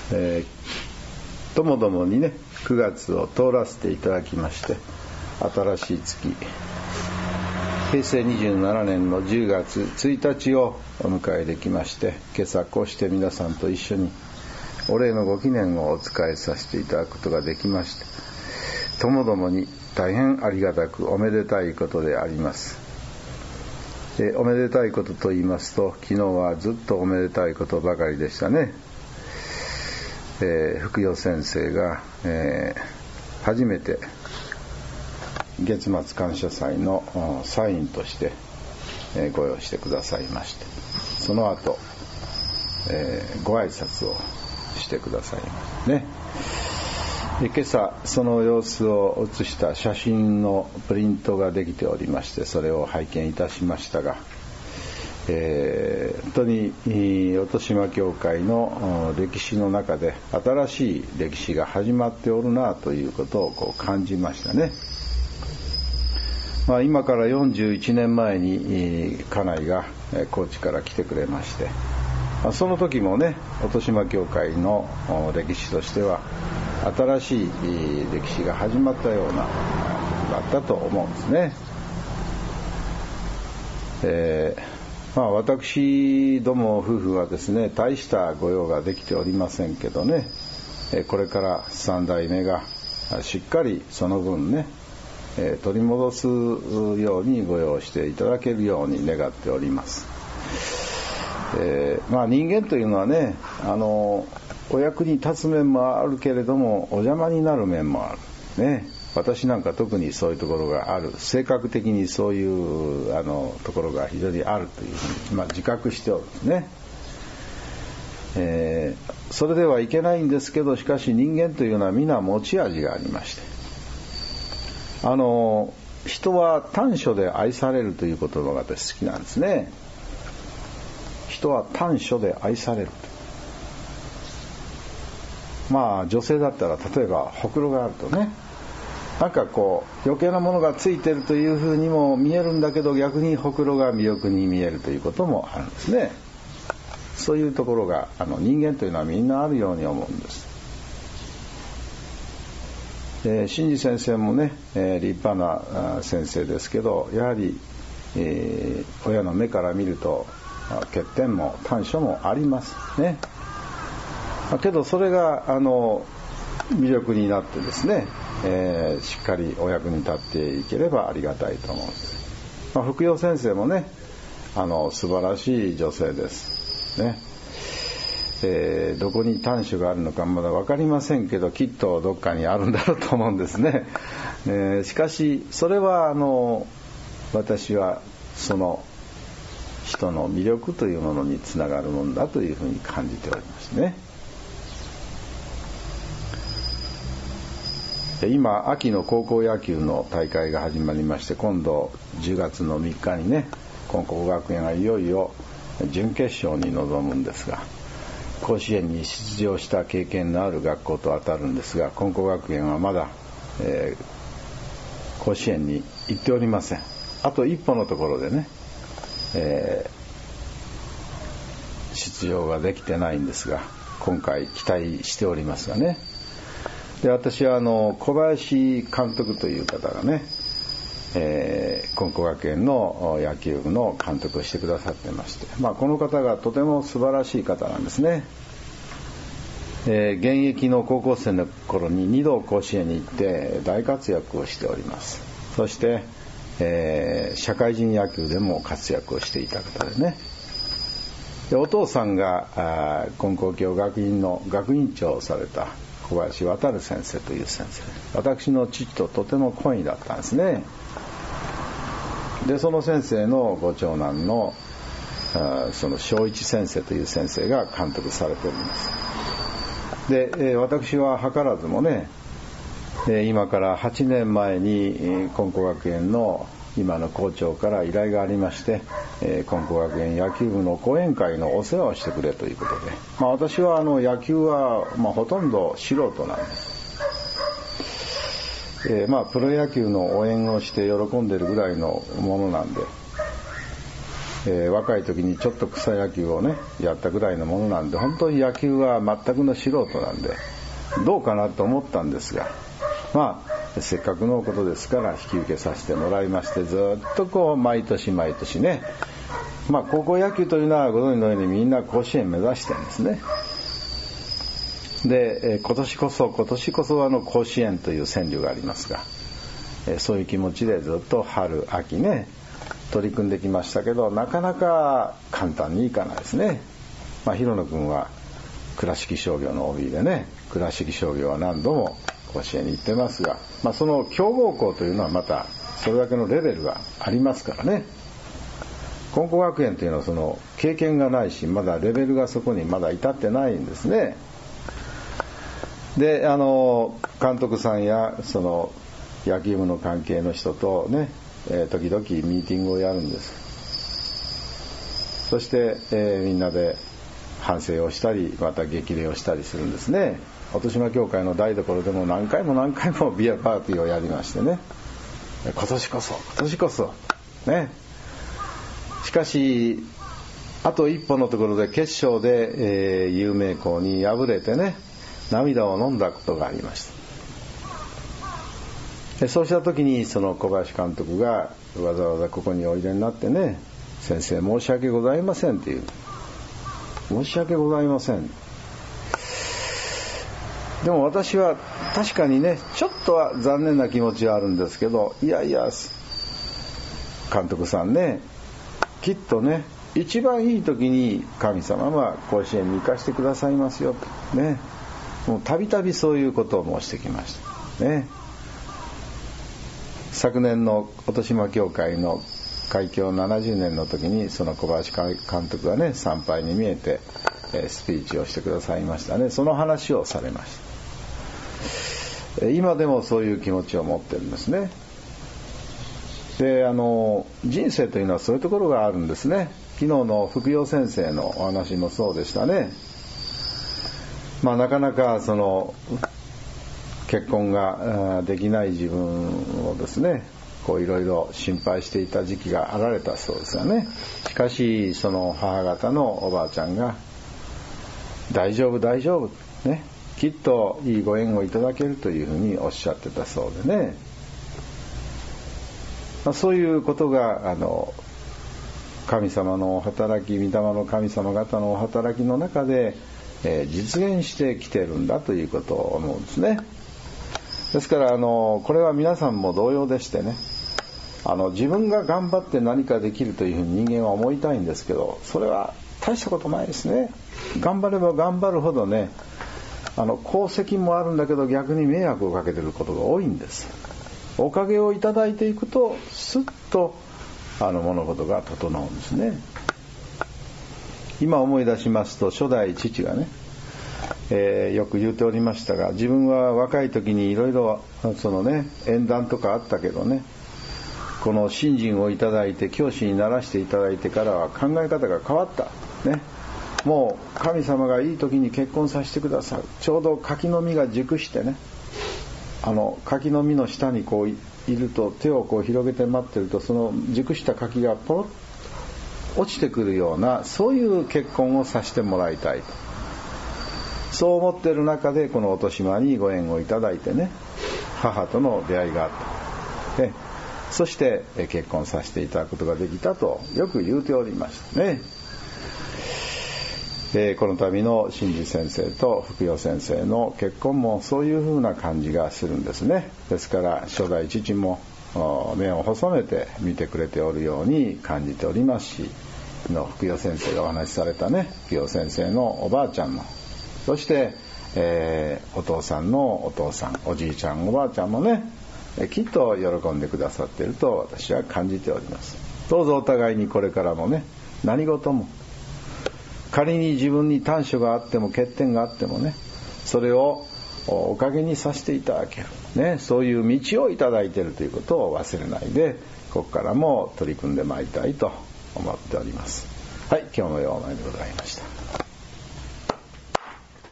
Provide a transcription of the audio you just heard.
ともどもにね9月を通らせていただきまして、新しい月平成27年の10月1日をお迎えできまして、今朝こうして皆さんと一緒にお礼のご記念をお伝えさせていただくことができまして、ともどもに大変ありがたくおめでたいことであります。おめでたいことと言いますと、昨日はずっとおめでたいことばかりでしたね。福代先生が、初めて月末感謝祭のサインとして、ご用意してくださいまして、その後、ご挨拶をしてくださいましたね。で今朝その様子を写した写真のプリントができておりまして、それを拝見いたしましたが、本当に音島教会の歴史の中で新しい歴史が始まっておるなということをこう感じましたね。今から41年前に家内が高知から来てくれまして、その時もね音島教会の歴史としては新しい歴史が始まったようなことだったと思うんですね。私ども夫婦はですね、大した御用ができておりませんけどね、これから3代目がしっかりその分ね、取り戻すように御用していただけるように願っております。人間というのはね、お役に立つ面もあるけれどもお邪魔になる面もあるね。私なんか特にそういうところがある、性格的にそういうところが非常にあるというふうに、自覚しておるんですね。それではいけないんですけど、しかし人間というのは皆持ち味がありまして、人は短所で愛されるという言葉が私好きなんですね。人は短所で愛される。女性だったら例えばほくろがあるとね、なんかこう余計なものがついてるというふうにも見えるんだけど、逆にほくろが魅力に見えるということもあるんですね。そういうところが人間というのはみんなあるように思うんです。真治先生もね、立派な先生ですけど、やはり、親の目から見ると欠点も短所もありますね。けどそれが魅力になってですね、しっかりお役に立っていければありがたいと思うんです。福代先生もね、素晴らしい女性ですね。どこに短所があるのかまだ分かりませんけど、きっとどっかにあるんだろうと思うんですね。しかしそれは私はその人の魅力というものにつながるものだというふうに感じておりますね。今秋の高校野球の大会が始まりまして、今度10月の3日にね、金光学園がいよいよ準決勝に臨むんですが、甲子園に出場した経験のある学校と当たるんですが、金光学園はまだ、甲子園に行っておりません。あと一歩のところでね、出場ができてないんですが、今回期待しておりますがね。で、私は小林監督という方がね、金光学園の野球部の監督をしてくださってまして、この方がとても素晴らしい方なんですね。現役の高校生の頃に2度甲子園に行って大活躍をしております。そして、社会人野球でも活躍をしていた方でね。で、お父さんが金光教学院の学院長をされた小林渉先生という先生、私の父ととても懇意だったんですね。で、その先生のご長男のその正一先生という先生が監督されております。で、私は図らずもね、今から8年前に金光学園の今の校長から依頼がありまして、金光学園野球部の講演会のお世話をしてくれということで、私は野球はほとんど素人なんです。プロ野球の応援をして喜んでるぐらいのものなんで、 若い時にちょっと草野球をねやったぐらいのものなんで、本当に野球は全くの素人なんでどうかなと思ったんですが、せっかくのことですから引き受けさせてもらいまして、ずっとこう毎年毎年ね、高校野球というのはご存知のようにみんな甲子園目指してるんですね。で、今年こそ甲子園という川柳がありますが、そういう気持ちでずっと春秋ね取り組んできましたけど、なかなか簡単にいかないですね。広野君は倉敷商業の OB でね、倉敷商業は何度も甲子園に行ってますが、その強豪校というのはまたそれだけのレベルがありますからね。金光学園というのはその経験がないし、まだレベルがそこにまだ至ってないんですね。で、監督さんやその野球部の関係の人とね、時々ミーティングをやるんです。そして、みんなで反省をしたり、また激励をしたりするんですね。音島協会の台所でも何回もビアパーティーをやりましてね、今年こそね。しかしあと一歩のところで決勝で、有名校に敗れてね、涙を飲んだことがありました。そうした時にその小林監督がわざわざここにおいでになってね、先生申し訳ございませんという、申し訳ございません。でも私は確かにねちょっとは残念な気持ちはあるんですけど、いや監督さんね、きっとね一番いい時に神様は甲子園に行かせてくださいますよとね、もうたびたびそういうことを申してきましたね。昨年の音島協会の開教70年の時にその小林監督がね参拝に見えてスピーチをしてくださいましたね。その話をされました。今でもそういう気持ちを持ってるんですね。で、人生というのはそういうところがあるんですね。昨日の福陽先生のお話もそうでしたね。なかなかその結婚ができない自分をですね、こういろいろ心配していた時期があられたそうですがね。しかしその母方のおばあちゃんが大丈夫ね、きっといいご縁をいただけるというふうにおっしゃってたそうでね、そういうことが神様のお働き、御霊の神様方のお働きの中で、実現してきてるんだということを思うんですね。ですからこれは皆さんも同様でしてね、自分が頑張って何かできるというふうに人間は思いたいんですけど、それは大したことないですね。頑張れば頑張るほどね、功績もあるんだけど逆に迷惑をかけていることが多いんです。おかげをいただいていくとスッと物事が整うんですね。今思い出しますと、初代父がね、よく言うておりましたが、自分は若い時にいろいろそのね縁談とかあったけどね、この信心をいただいて教師にならしていただいてからは考え方が変わったね。もう神様がいい時に結婚させてくださる。ちょうど柿の実が熟してね、柿の実の下にこういると手をこう広げて待ってると、その熟した柿がポロッ落ちてくるような、そういう結婚をさせてもらいたいと、そう思っている中でこの音島にご縁をいただいてね、母との出会いがあったで、そして結婚させていただくことができたとよく言うておりましたね。この度の新次先生と福代先生の結婚もそういう風な感じがするんですね。ですから初代父も目を細めて見てくれておるように感じておりますし、福代先生がお話しされたね、福代先生のおばあちゃんも、そして、お父さんのお父さん、おじいちゃんおばあちゃんもね、きっと喜んでくださっていると私は感じております。どうぞお互いにこれからもね、何事も仮に自分に短所があっても欠点があってもね、それをおかげにさせていただける、ね、そういう道をいただいているということを忘れないで、ここからも取り組んでまいりたいと思っております。はい、今日のようなでございました。